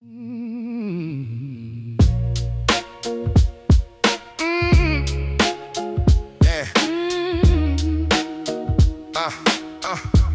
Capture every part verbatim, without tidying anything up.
Mm. Mm. Yeah. Mm. Uh, uh.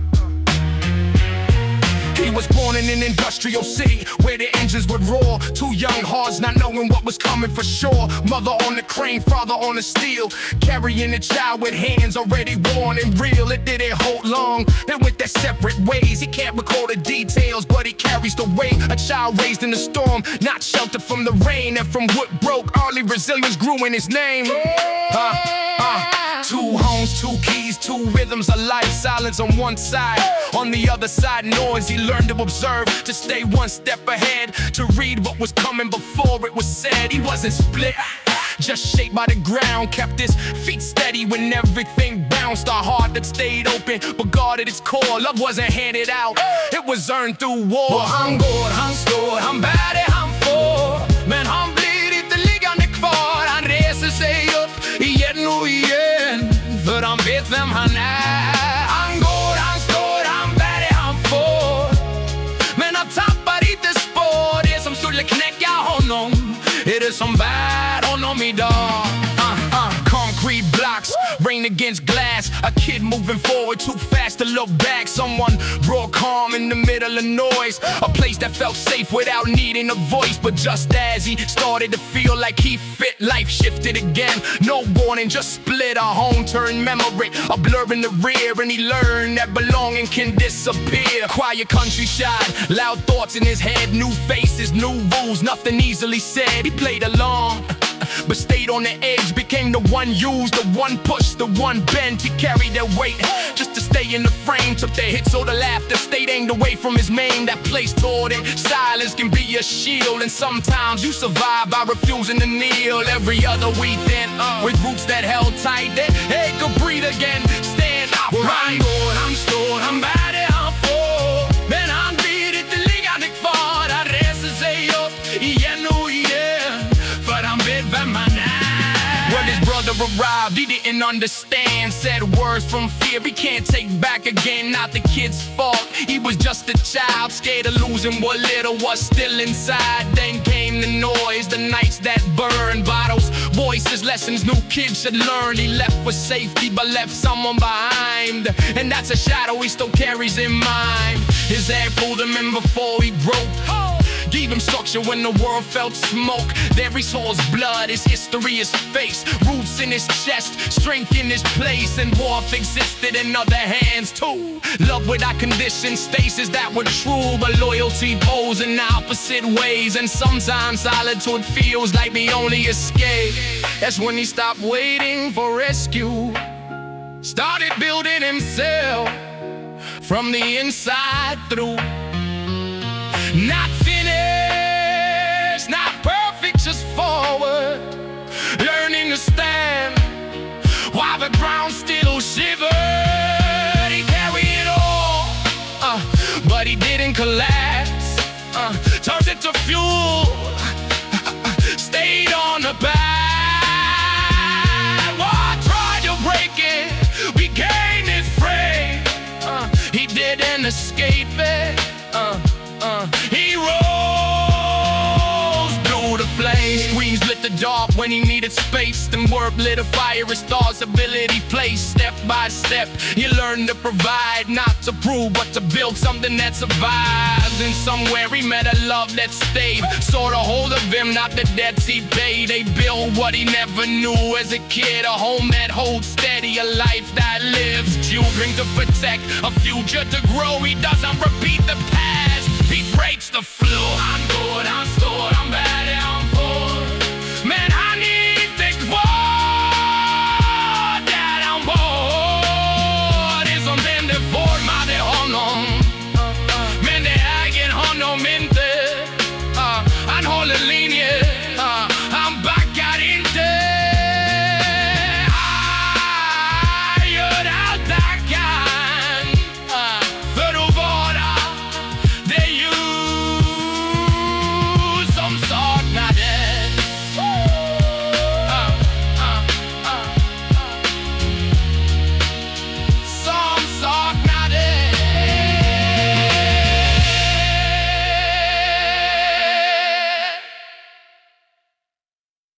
He was born in an industrial city where the engines would roar. Two young hearts not knowing what was coming for sure. Mother on the crane, father on the steel, carrying a child with hands already worn and real. It didn't hold long, they went their separate ways. He can't recall the details, but he carries the weight. A child raised in the storm, not sheltered from the rain. And from what broke, early resilience grew in his name. uh, uh. Two homes, two keys, two rhythms of life. Silence on one side, on the other side noise. He learned to observe, to stay one step ahead, to read what was coming before it was said. He wasn't split, just shaped by the ground. Kept his feet steady when everything bounced. A heart that stayed open but guarded its core. Love wasn't handed out, it was earned through war. Och han går, han står, han bär det han får. Men han blir inte liggande kvar. Han reser sig upp igen och igen, för han vet vem han är. Han går, han står, han bär det han får. Men han tappar inte spår. Det som skulle knäcka honom är det som bär honom idag. uh, uh. Concrete blocks, rain against glass. A kid moving forward too fast to look back. Someone brought calm in the middle of noise. A place that felt safe without needing a voice. But just as he started to feel like he fit, life shifted again. No warning, just split. A home turned memory, a blur in the rear. And he learned that belonging can disappear. Quiet countryside, loud thoughts in his head. New faces, new rules, nothing easily said. He played along, but stayed on the edge. Became the one used, the one pushed, the one bent. He carried their weight just to stay in the frame. Took their hits so the laughter stayed aimed away from his main. That place toward it, silence can be a shield. And sometimes you survive by refusing to kneel. Every other weekend, uh, with roots that held tight, that they could breathe again, stand up. Han går, han står, han bär det han får. Men han blir inte liggande kvar. Han reser sig upp igen och igen, för han vet vem han är. When his brother arrived, he didn't understand. Said words from fear he can't take back again. Not the kid's fault, he was just a child, scared of losing what little was still inside. Then came the noise, the nights that burned. Bottles, voices, lessons new kids should learn. He left for safety but left someone behind, and that's a shadow he still carries in mind. His dad pulled him in before he broke, gave him structure when the world felt smoke. There he saw his blood, his history, his face. Roots in his chest, strength in his place. And warmth existed in other hands too. Love without conditions, stasis that were true. But loyalty goes in opposite ways. And sometimes solitude feels like the only escape. That's when he stopped waiting for rescue, started building himself from the inside through. Not finished, not perfect, just forward. Learning to stand while the ground still shivered. He carried it all, uh, but he didn't collapse. uh, Turned it to fuel, stayed on the path. War tried to break it, regain his frame. uh, He didn't escape it. uh, Uh, he rose through the flames. Screams lit the dark when he needed space. Then work lit a fire, his thoughts ability placed. Step by step, he learned to provide. Not to prove, but to build something that survives. And somewhere he met a love that stayed. Saw the hold of him, not the debts he paid. They built what he never knew as a kid. A home that holds steady, a life that lives. Children to protect, a future to grow. He doesn't repeat the past, he breaks the floor.